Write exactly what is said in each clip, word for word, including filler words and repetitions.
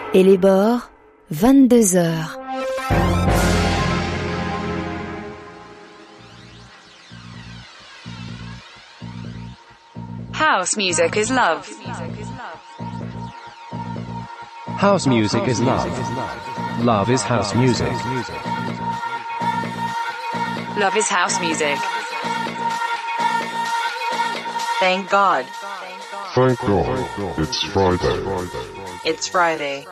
Et les bords, vingt-deux heures. House music is love. House music is love. Love is house music. Love is house music. Thank God. Thank God. It's Friday. It's Friday.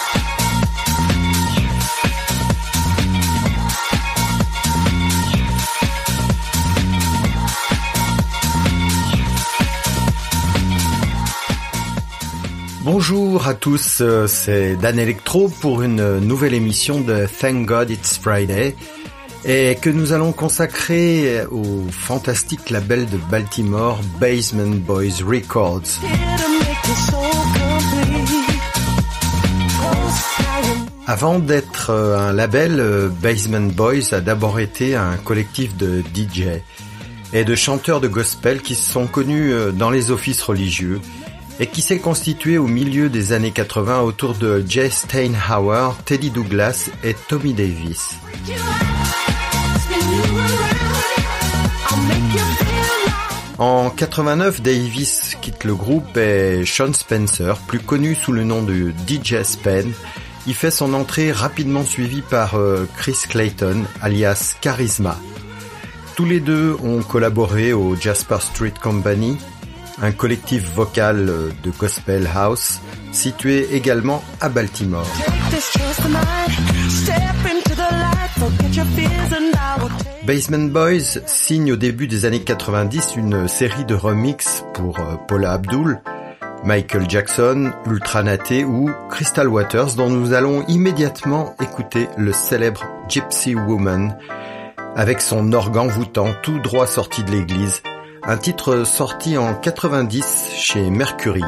Bonjour à tous, c'est Dan Electro pour une nouvelle émission de Thank God It's Friday et que nous allons consacrer au fantastique label de Baltimore Basement Boys Records. Avant d'être un label, Basement Boys a d'abord été un collectif de D J et de chanteurs de gospel qui se sont connus dans les offices religieux et qui s'est constitué au milieu des années quatre-vingts autour de Jay Steinhauer, Teddy Douglas et Tommy Davis. En quatre-vingt-neuf, Davis quitte le groupe et Sean Spencer, plus connu sous le nom de D J Spen, y fait son entrée rapidement suivie par Chris Clayton, alias Charisma. Tous les deux ont collaboré au Jasper Street Company, un collectif vocal de gospel house situé également à Baltimore. Basement Boys signe au début des années quatre-vingt-dix une série de remixes pour Paula Abdul, Michael Jackson, Ultra Naté ou Crystal Waters, dont nous allons immédiatement écouter le célèbre Gypsy Woman avec son organ voûtant tout droit sorti de l'église. Un titre sorti en quatre-vingt-dix chez Mercury.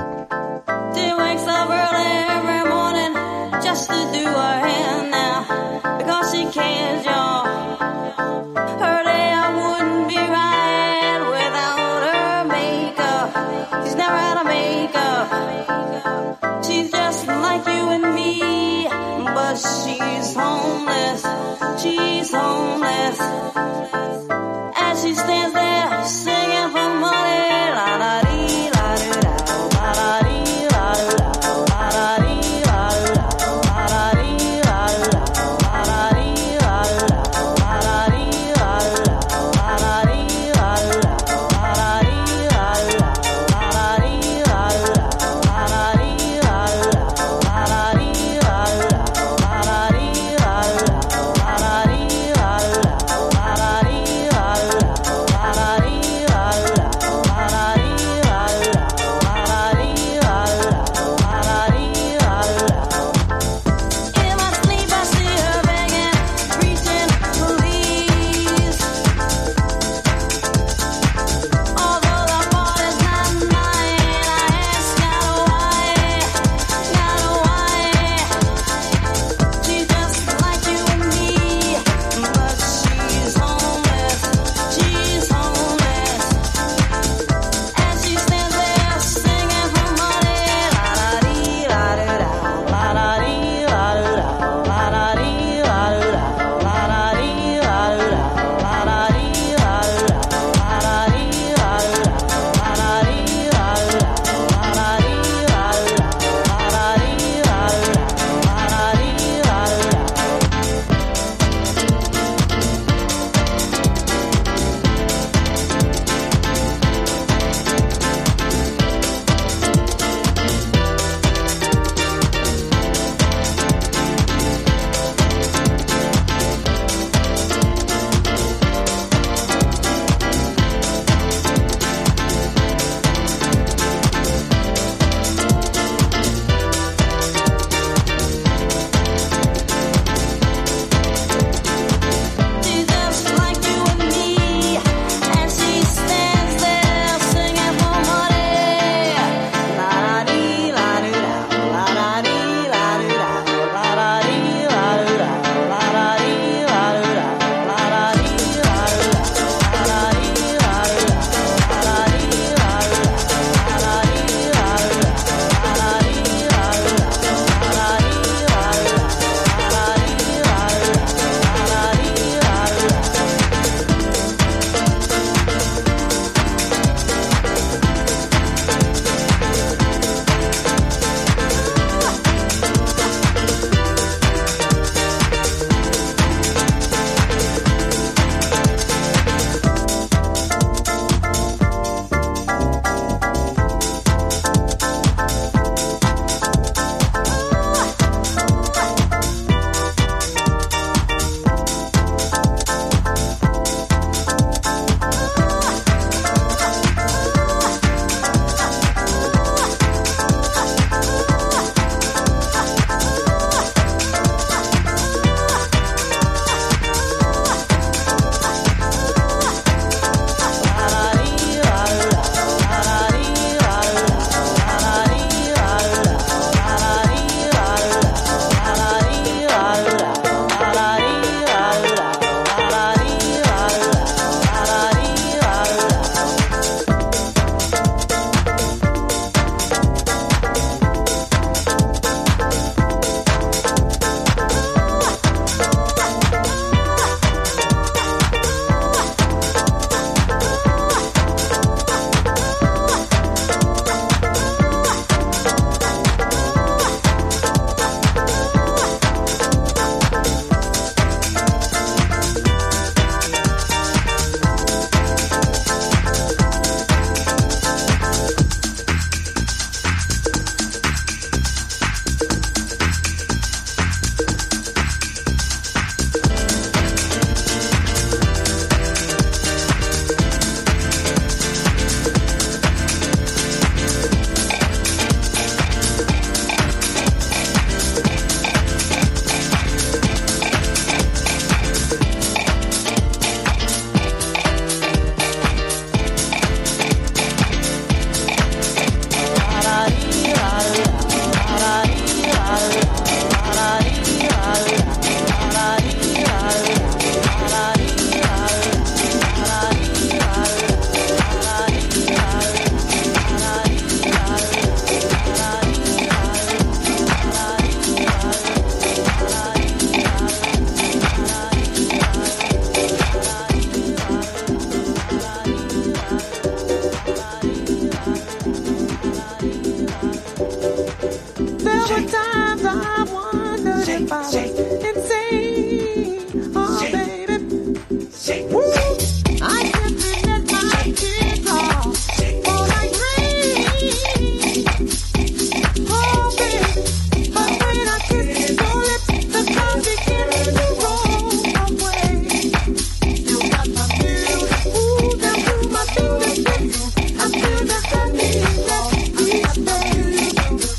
were times I wondered if I was insane. Oh, baby. Woo. I can't let my tears fall. Fall like rain. Oh, baby. But when I kiss your lips, the clouds begin to roll away. You got my music, ooh, down through my fingertips. I feel the honey that beats me.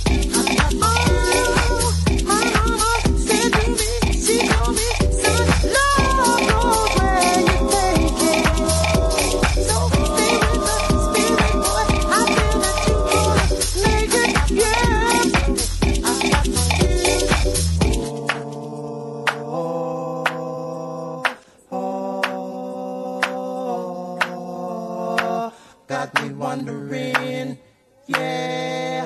Oh, my mama said to me, she told me, son, love goes where you take it. So stay with the spirit, boy. I feel that you gonna make it, yeah. I got my music. Got me wondering, yeah.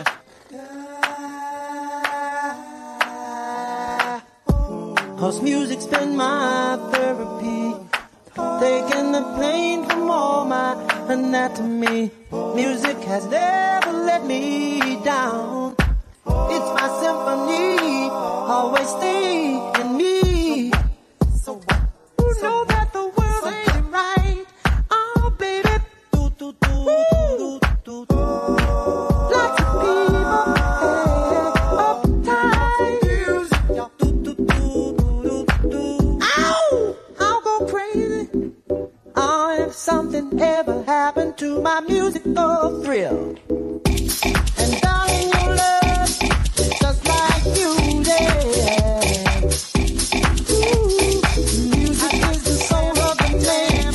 Cause music's been my therapy, taking the pain from all my anatomy. Music has never let me down. It's my symphony, always stay in me. So what? You know that the world ain't right. Oh, baby. Do, do, do, do, do, do. Lots of people, hey, uptight. Do, do, do, do, do, do. Ow! I'll go crazy. Oh, if something ever happened to my musical thrill. And darling, your love is just like music. Ooh, music is the soul of the man.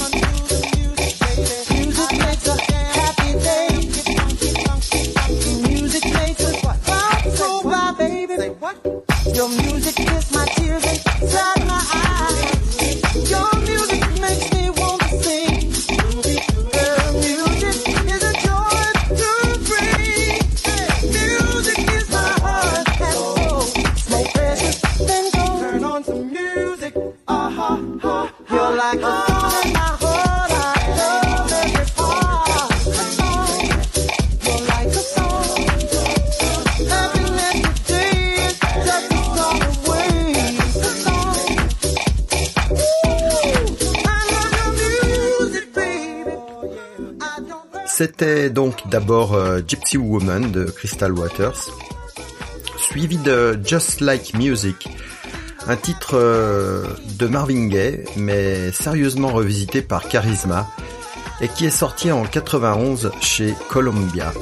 Music makes a happy day. Music makes a cloud go by, baby. Your music is my tears inside my eyes. Your music makes me want to sing. Girl, music is a joy to bring. Music is my heart and soul. It's more precious than gold. Turn on some music. Uh-huh, uh-huh. You're like a song in my heart. I love every part. A song. You're like a song. Happiness today is just a song away. A song. Ooh, I love your music, baby. I don't C'était donc d'abord euh, Gypsy Woman de Crystal Waters, suivi de Just Like Music, un titre euh, de Marvin Gaye, mais sérieusement revisité par Charisma, et qui est sorti en quatre-vingt-onze chez Columbia.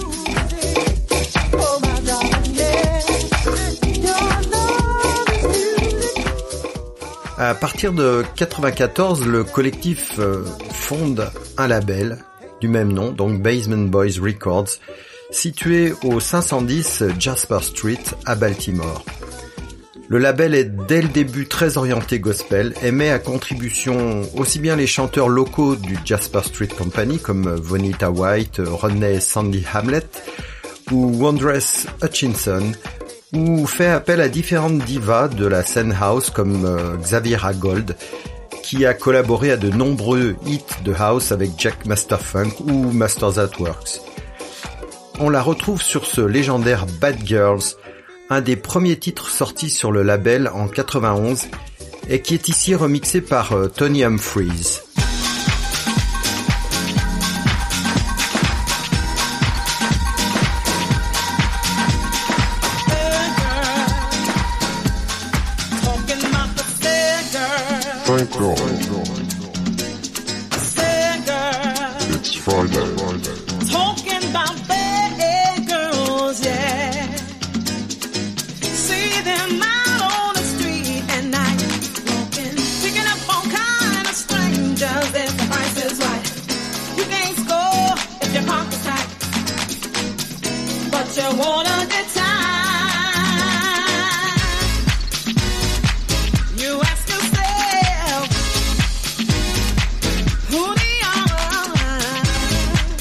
Oh my darling, yeah. Your love is music. À partir de quatre-vingt-quatorze, le collectif euh, fonde un label du même nom, donc Basement Boys Records, situé au cinq cent dix Jasper Street à Baltimore. Le label est dès le début très orienté gospel et met à contribution aussi bien les chanteurs locaux du Jasper Street Company comme Vonita White, Rodney et Sandy Hamlet ou Wondress Hutchinson, ou fait appel à différentes divas de la scène house comme euh, Xaviera Gold, qui a collaboré à de nombreux hits de house avec Jack Masterfunk ou Masters at Works. On la retrouve sur ce légendaire Bad Girls, un des premiers titres sortis sur le label en quatre-vingt-onze et qui est ici remixé par euh, Tony Humphries. Thank God. It's Friday. Talking about bad girls, yeah. See them out on the street at night, walking, picking up all kind of strangers if the price is right. You can't score if your pocket's tight, but you wanna get time. You ask yourself, who they are.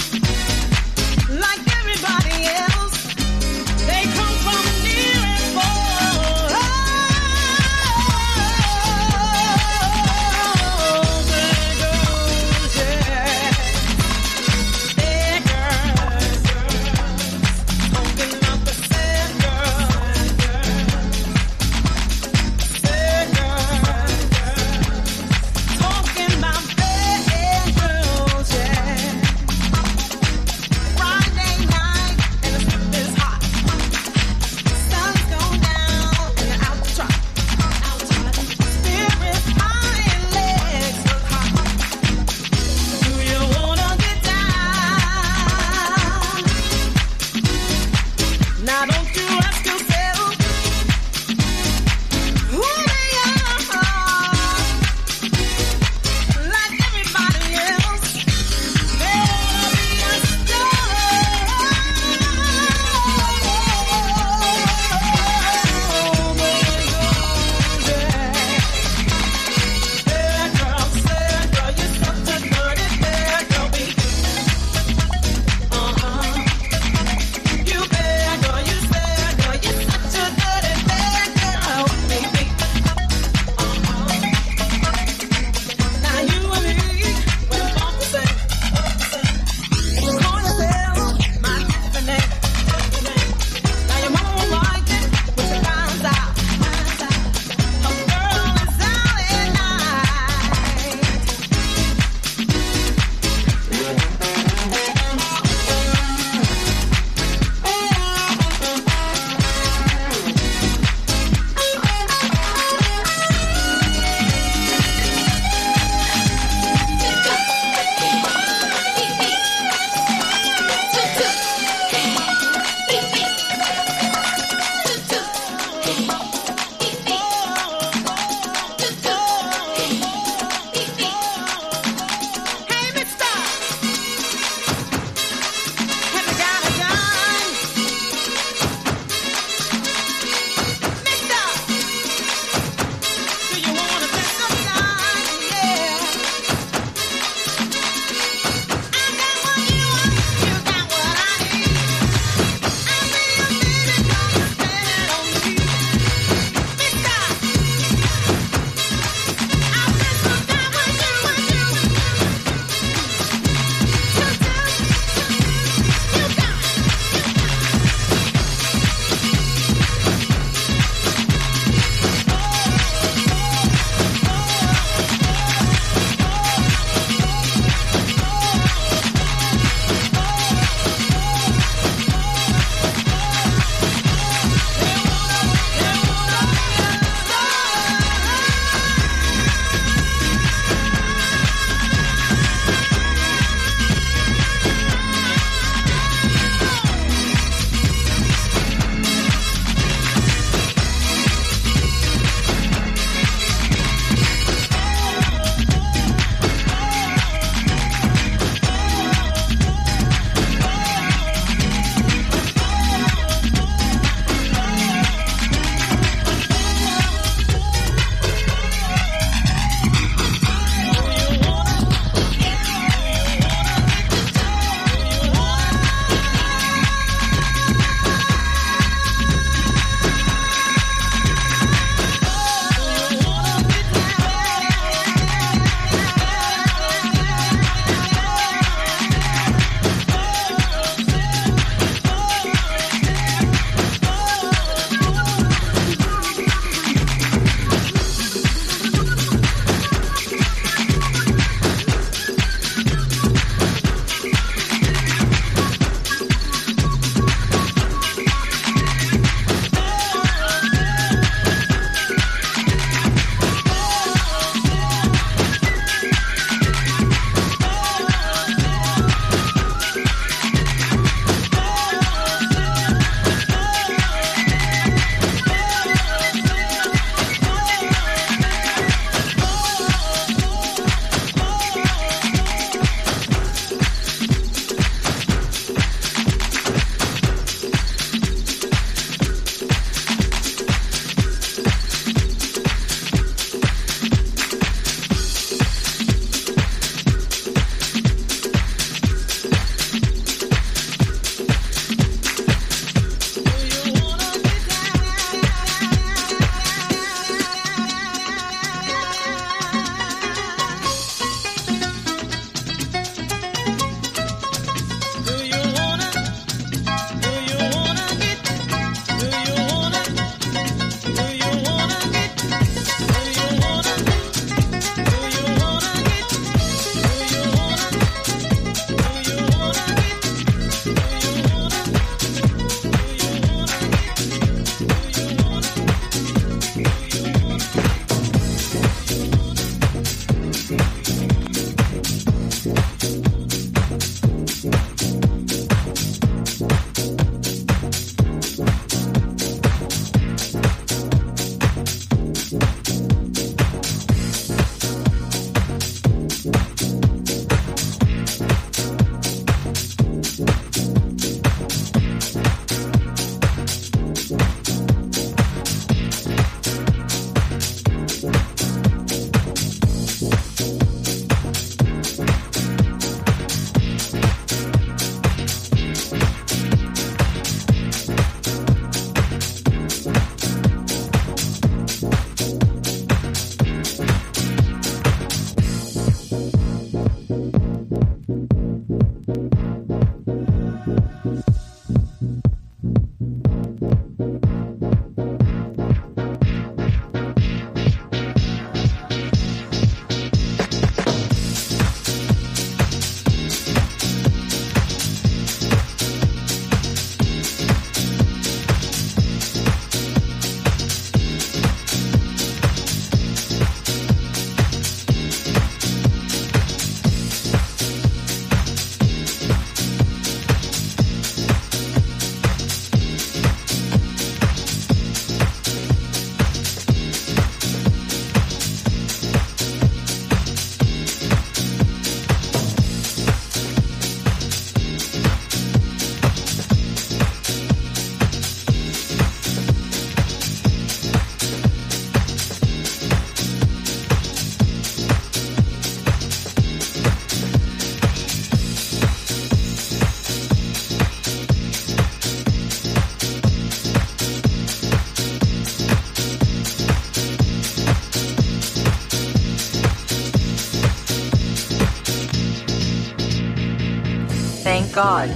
God.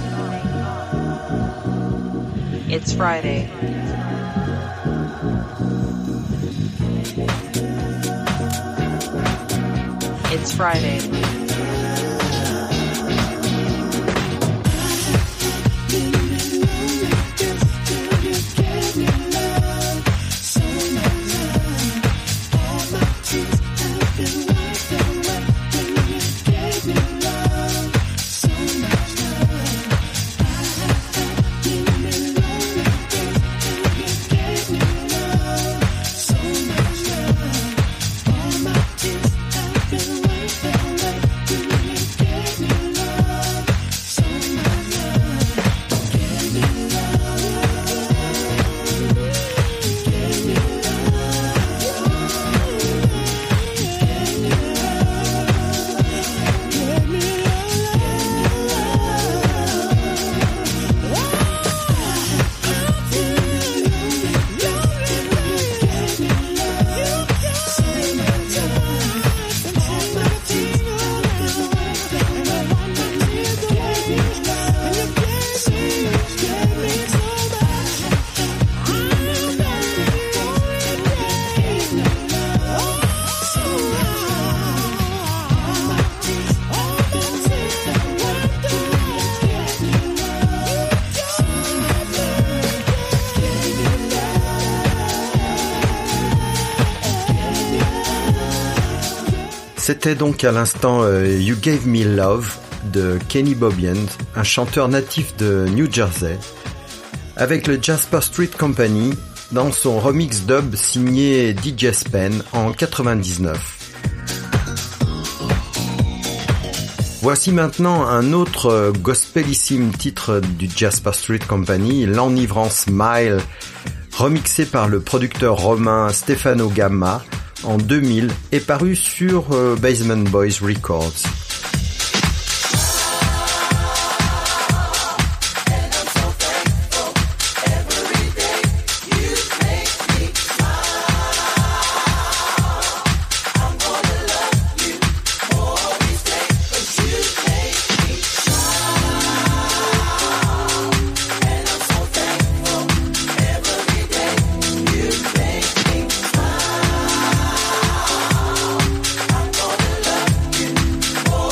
It's Friday. It's Friday. C'était donc à l'instant euh, You Gave Me Love de Kenny Bobien, un chanteur natif de New Jersey, avec le Jasper Street Company dans son remix dub signé D J Spen en quatre-vingt-dix-neuf. Voici maintenant un autre gospelissime titre du Jasper Street Company, L'Enivrant Smile, remixé par le producteur romain Stefano Gamma en deux mille et paru sur euh, Basement Boys Records. Oh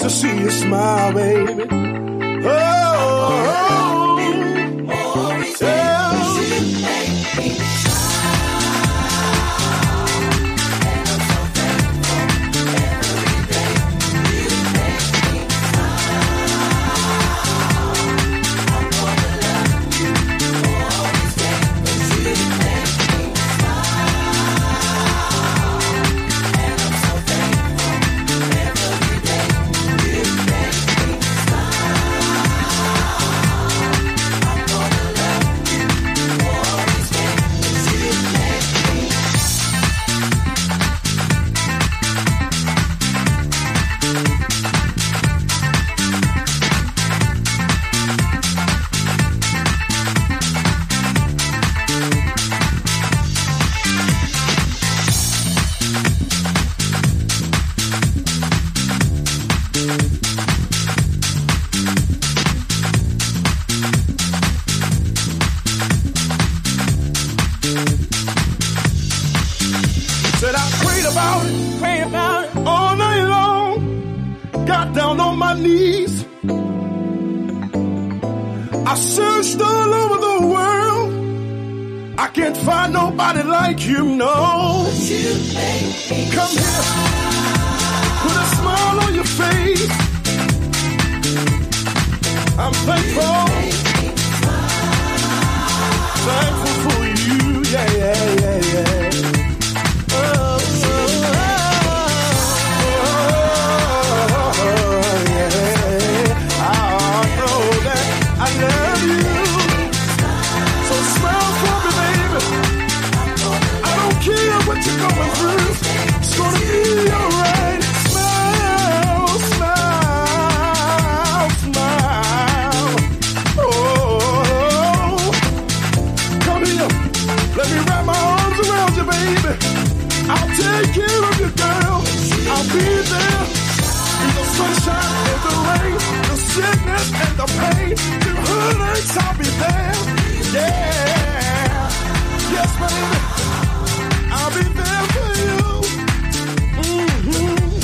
to see you smile, baby. Oh, oh, yeah. Said I prayed about it, prayed about it all night long. Got down on my knees. I searched all over the world. I can't find nobody like you, no. Come here, put a smile on your face. I'm thankful, thankful for you, yeah, yeah, yeah, yeah. What you're going through, it's gonna be alright. Smile, smile, smile. Oh, come here, let me wrap my arms around you, baby. I'll take care of you, girl. I'll be there in the sunshine and the rain, the sickness and the pain, the heartaches. I'll be there. Yeah, yes, baby. I'll be there for you. Mm-hmm.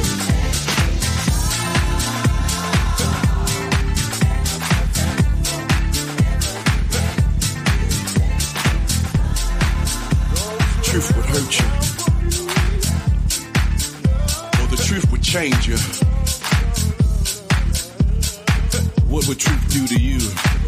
Truth would hurt you, or the truth would change you. What would truth do to you?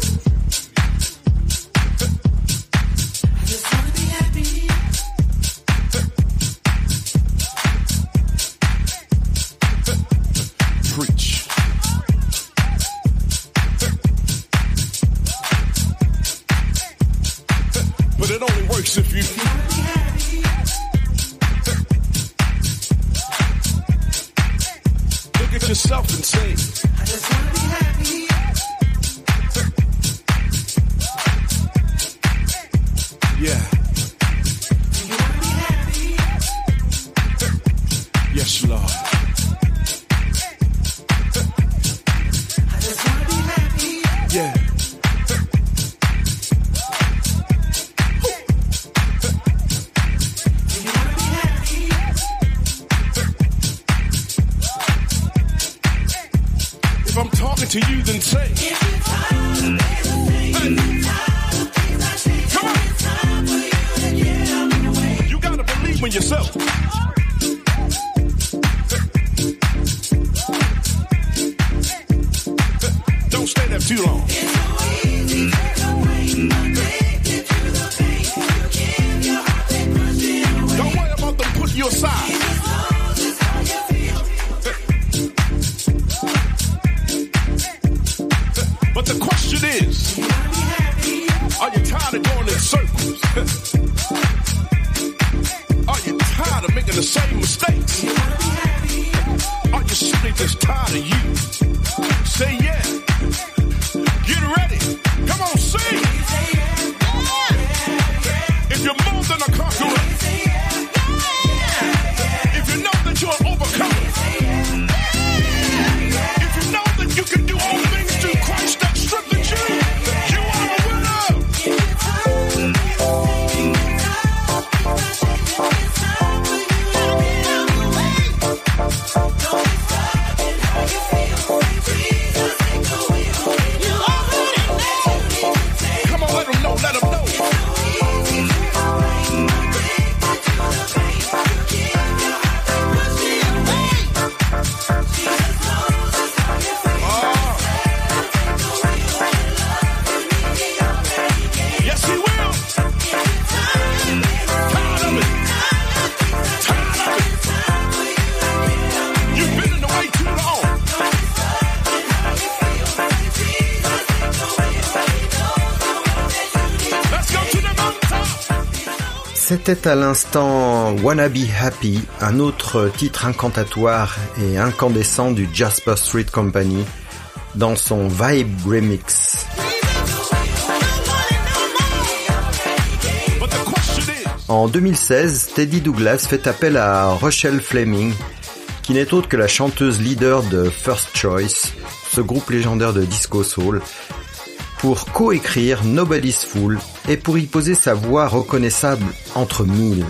If you look at yourself and say, I just want to be happy. Yeah. Do you want to be happy? Yes, Lord. I just want to be happy. Yeah. To you, then say, hey. Come on. You gotta believe in yourself. Don't stay there too long. Don't worry about them putting you aside. But the question is, are you tired of going in circles? Are you tired of making the same mistakes? Are you simply just tired of you? Say yeah. Get ready. Come on, sing. If you're more than a conqueror, if you know that you're an overcomer, if you know that you can do all things through Christ that strengthens you, you are a winner. Don't be C'était à l'instant Wanna Be Happy, un autre titre incantatoire et incandescent du Jasper Street Company dans son Vibe Remix. En deux mille seize, Teddy Douglas fait appel à Rochelle Fleming, qui n'est autre que la chanteuse leader de First Choice, ce groupe légendaire de disco soul, pour coécrire Nobody's Fool et pour y poser sa voix reconnaissable entre mille.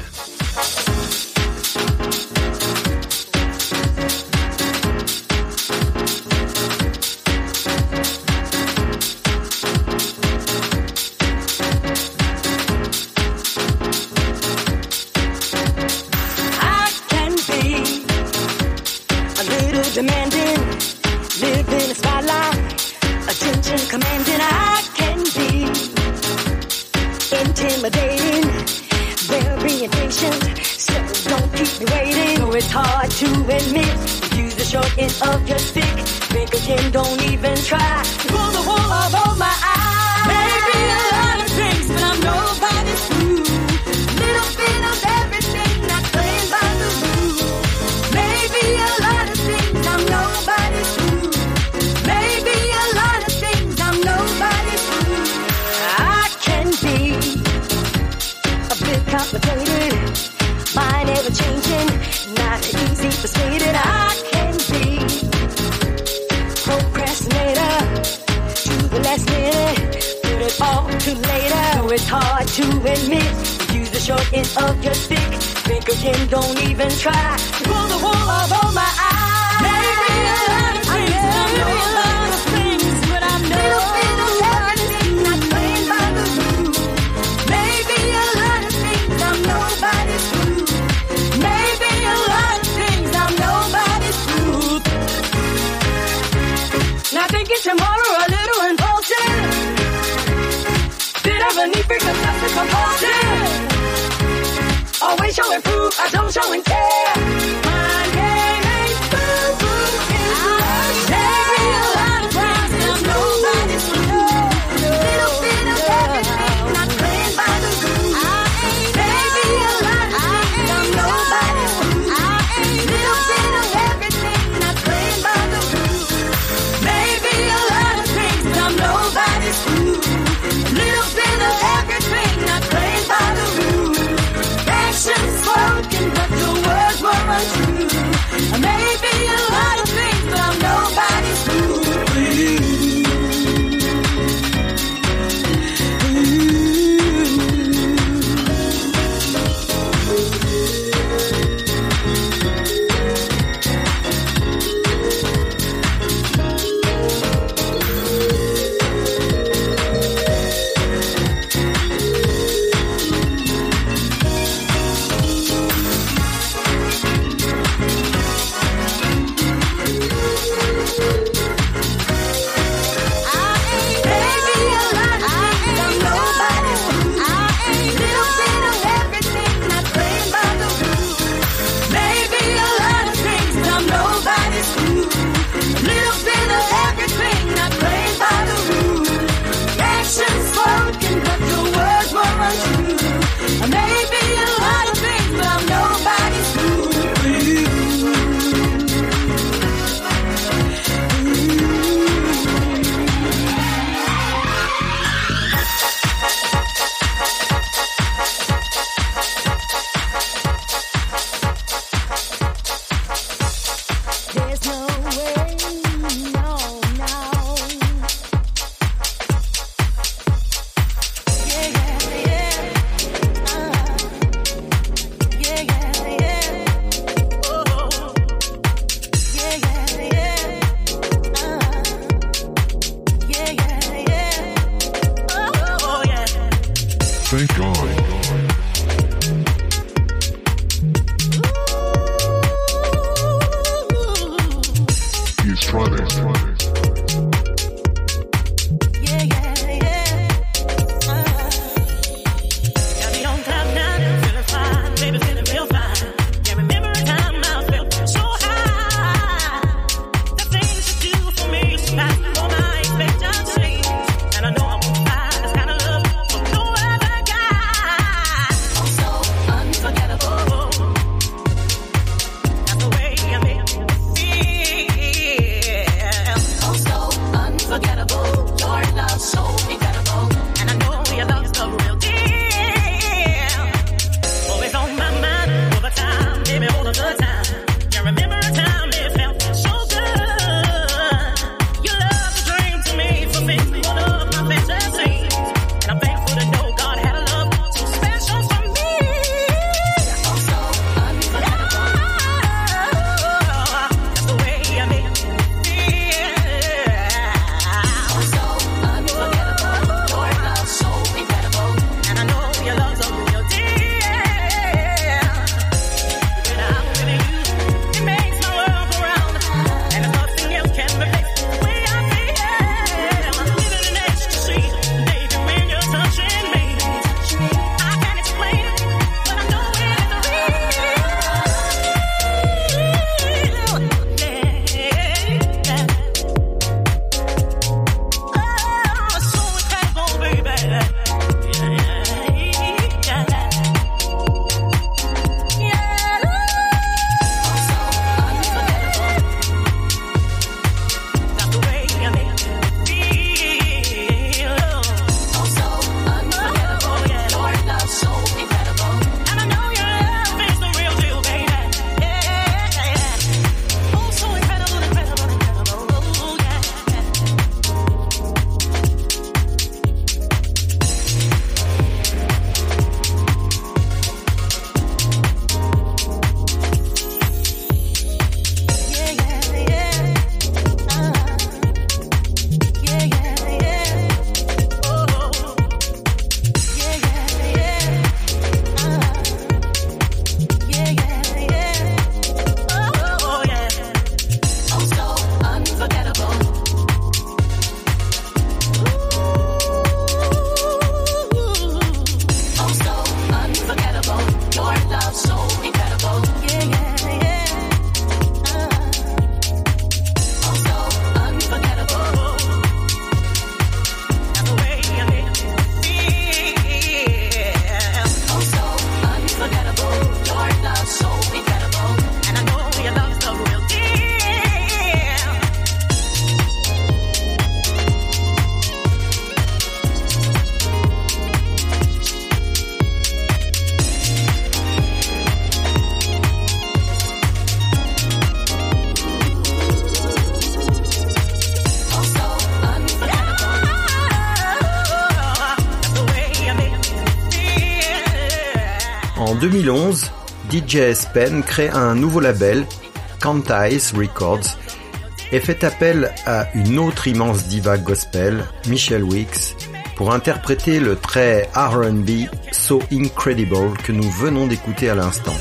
En deux mille onze, D J S-Pen crée un nouveau label, Quantize Records, et fait appel à une autre immense diva gospel, Michelle Weeks, pour interpréter le très R and B So Incredible que nous venons d'écouter à l'instant.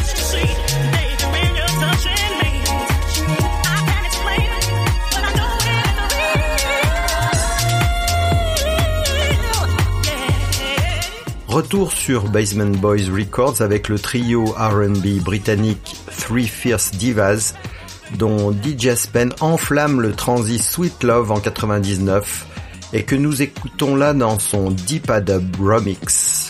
Retour sur Basement Boys Records avec le trio R and B britannique Three Fierce Divas, dont D J S-Pen enflamme le transi Sweet Love en quatre-vingt-dix-neuf et que nous écoutons là dans son Deep Dub Remix.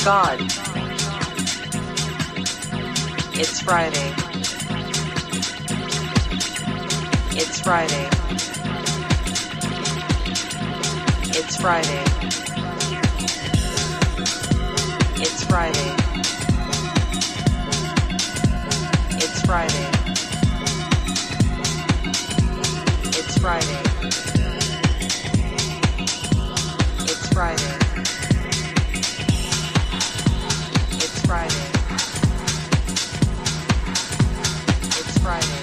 God. It's Friday. It's Friday. It's Friday. It's Friday. It's Friday. It's Friday. It's Friday. It's Friday. It's Friday.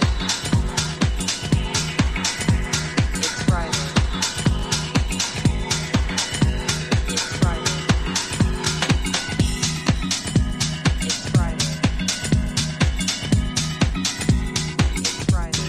It's Friday. It's Friday. It's Friday. It's Friday.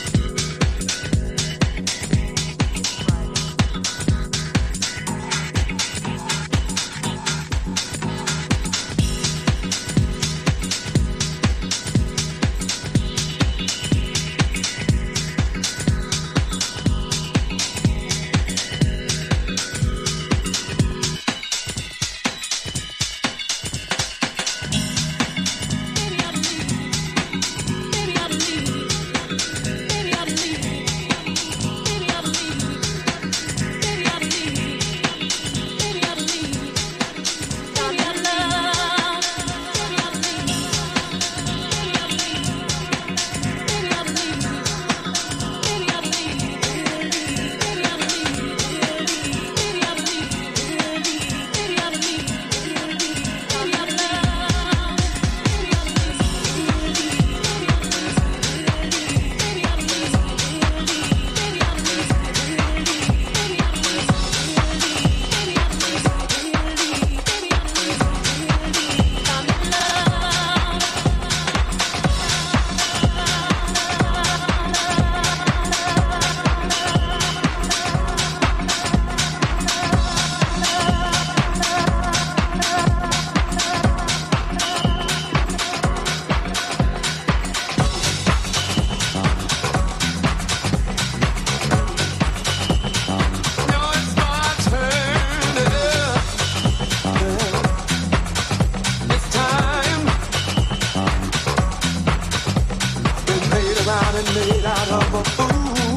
Made out of a fool,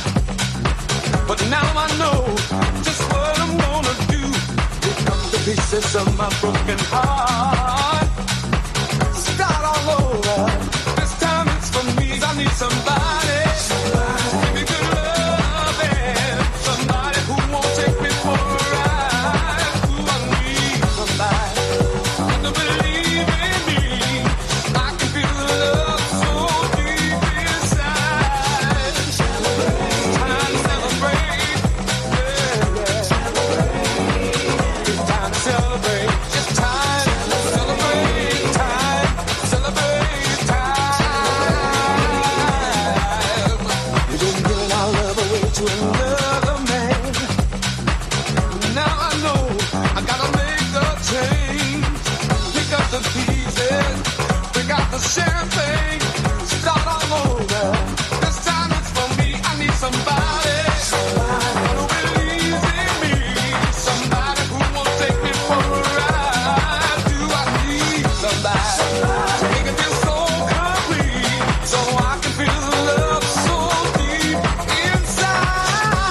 but now I know just what I'm gonna do. Pick up the pieces of my broken heart, start all over. This time it's for me. I need somebody, give me good loving, somebody who won't take me for a ride. Ooh, I need somebody to believe in me. I can feel the love so deep inside. Time to celebrate, yeah, yeah. It's time to celebrate. It's time to celebrate. Time to celebrate. Time. We've been giving our love away to another man. Now I know I gotta make a change. Pick up the pieces, pick out the champagne, start all over. This time it's for me. I need somebody, somebody who believes in me, somebody who won't take me for a ride. Do I need somebody, somebody to make it feel so complete, so I can feel the love so deep inside.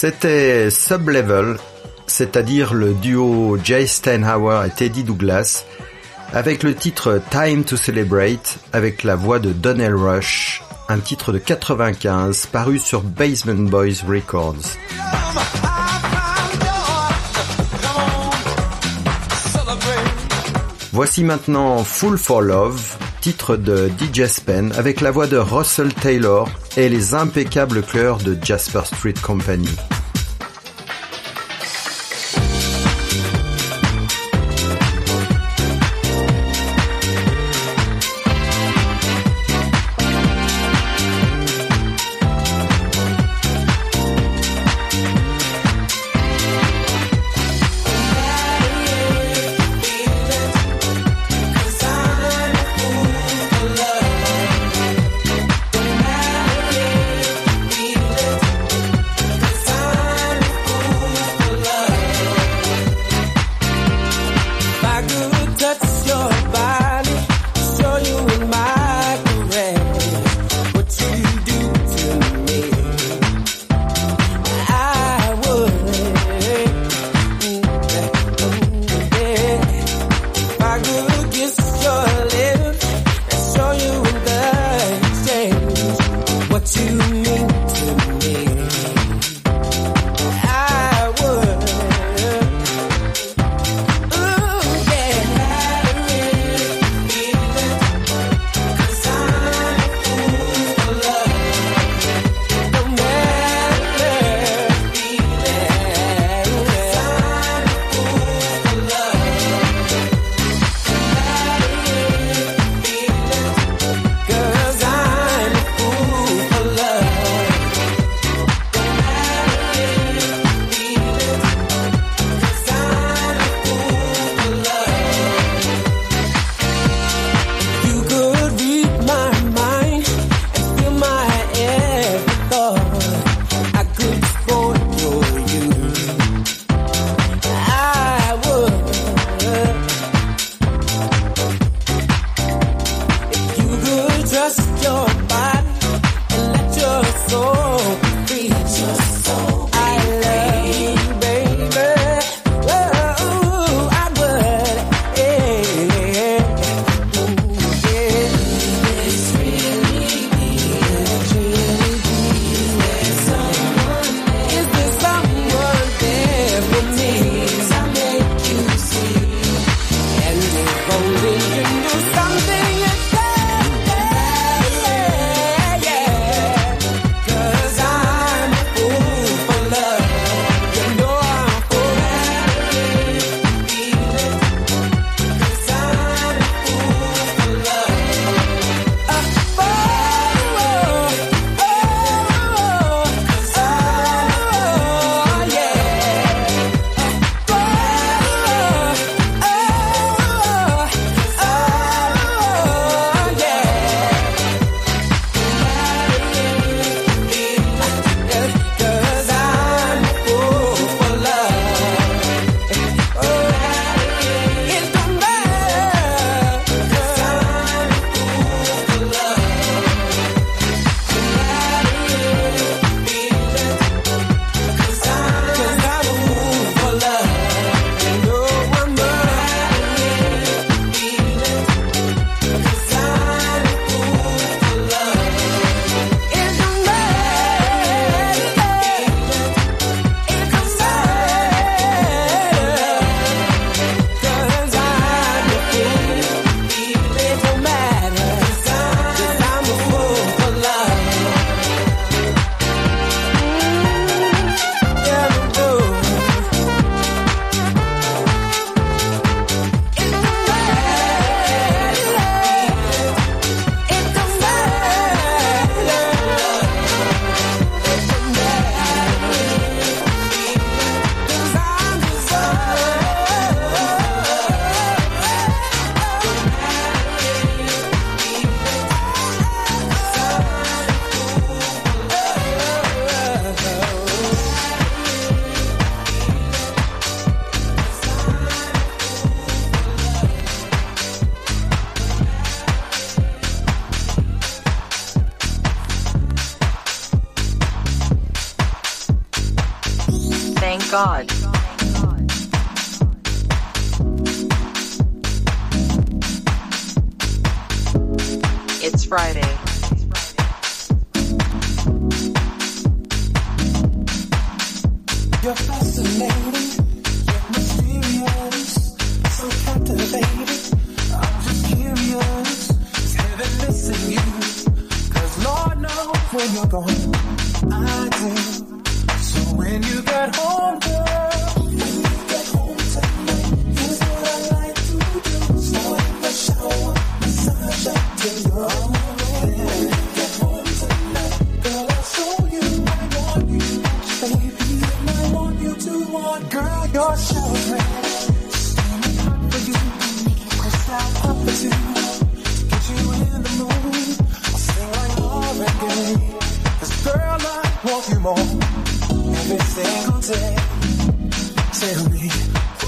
C'était Sublevel, c'est-à-dire le duo Jay Steinhauer et Teddy Douglas, avec le titre Time to Celebrate, avec la voix de Donnell Rush, un titre de quatre-vingt-quinze paru sur Basement Boys Records. Voici maintenant Fool for Love, titre de D J Spen, avec la voix de Russell Taylor et les impeccables chœurs de Jasper Street Company. Cause God. It's Friday. You're fascinating, you're mysterious, so captivating. I'm just curious, is heaven missing you? 'Cause Lord knows when you're gone, I do. So when you get home, girl, when you get home tonight, here's what I like to do. Start in the shower, massage up to your own. When you get home tonight, girl, I'll show you I want you, baby. I want you to want, girl, your show's ready. Steaming hot for you, crystal hot for two. Get you in the mood, I'll sing like Marvin Gaye. 'Cause girl, I want you more every single day. Tell me, who,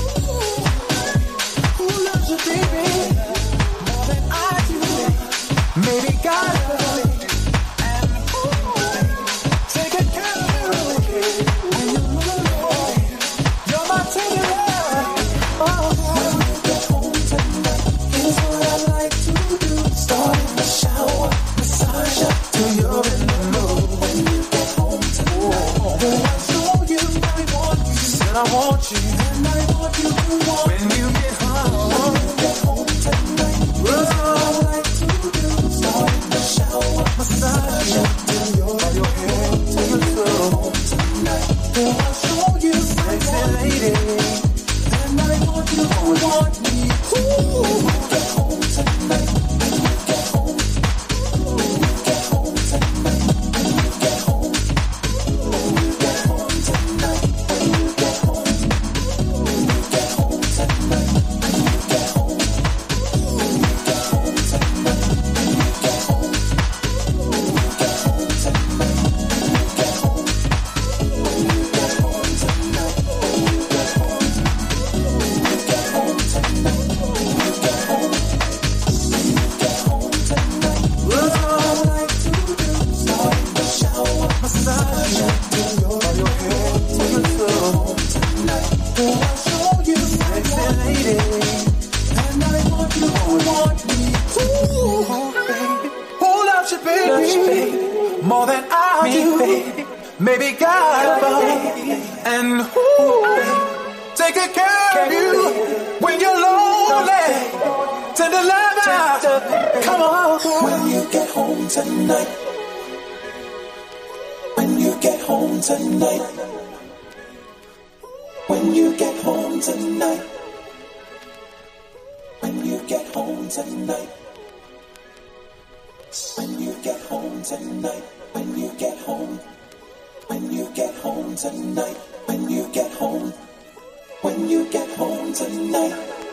who loves you, baby, more than I do? Maybe God loves me, and who, take good care of you when you move away. You're my teddy bear. Oh, when you get home tonight, here's what I like to do. Start in the shower, massage up till you're in the mood. When you get home tonight, girl, I'll show you I want you. Said I want you, and I want you to want. When you get home, when you get home tonight, here's what I like to do. Start in the shower, massage up till you're in your head, till you're through. Tonight, girl, I'll show you, sexy lady, and I want you to want me. Ooh, when you get home tonight, when you get home, when you get home tonight, when you get home, when you get home tonight, when you get home, when you get home tonight, when you get home, when you get home tonight, when you get home, when you get home tonight, when you get home, when you get home tonight, when you get home, when you get home tonight, when you get home, when you get home tonight. What's all I like to do? Start in the shower, massage up till you're on your head, till you're through. Tonight, girl, I'll show you, sexy lady, and I want you to want me. Ooh, baby, who loves you, baby, more than I do, baby. Maybe God above, and who, baby, take good care of you when you're lonely. Tender lover, come on. When you get home tonight, when you get home tonight, when you get home tonight, when you get home tonight, when you get home tonight, when you get home, when you get home tonight, when you get home, when you get home tonight.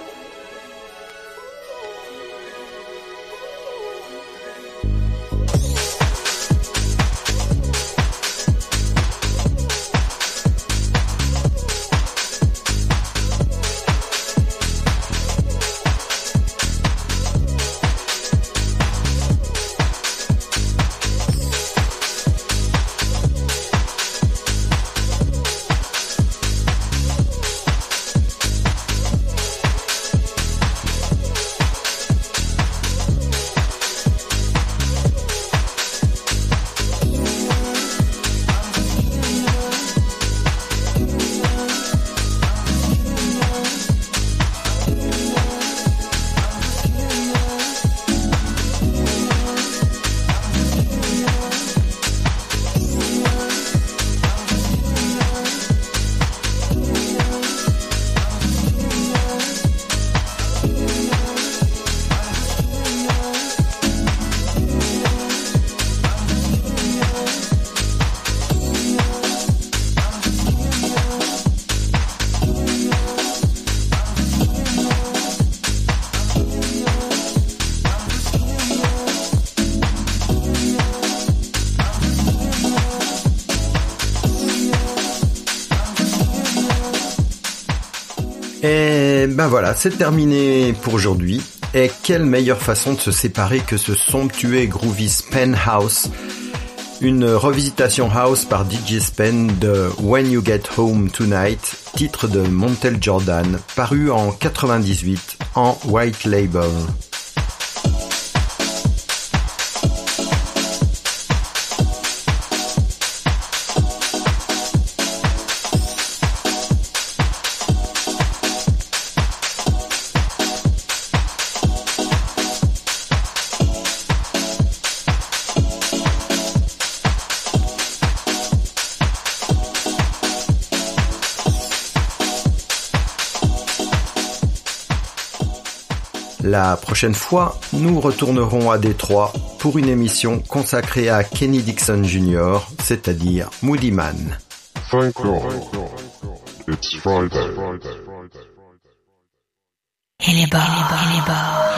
Et ben voilà, c'est terminé pour aujourd'hui. Et quelle meilleure façon de se séparer que ce somptueux et groovy Spenhouse. Une revisitation house par D J Spen de When You Get Home Tonight, titre de Montel Jordan, paru en quatre-vingt-dix-huit en White Label. La prochaine fois, nous retournerons à Détroit pour une émission consacrée à Kenny Dixon Junior, c'est-à-dire Moody Man. Thank God. It's Friday. Il est beau, il est beau.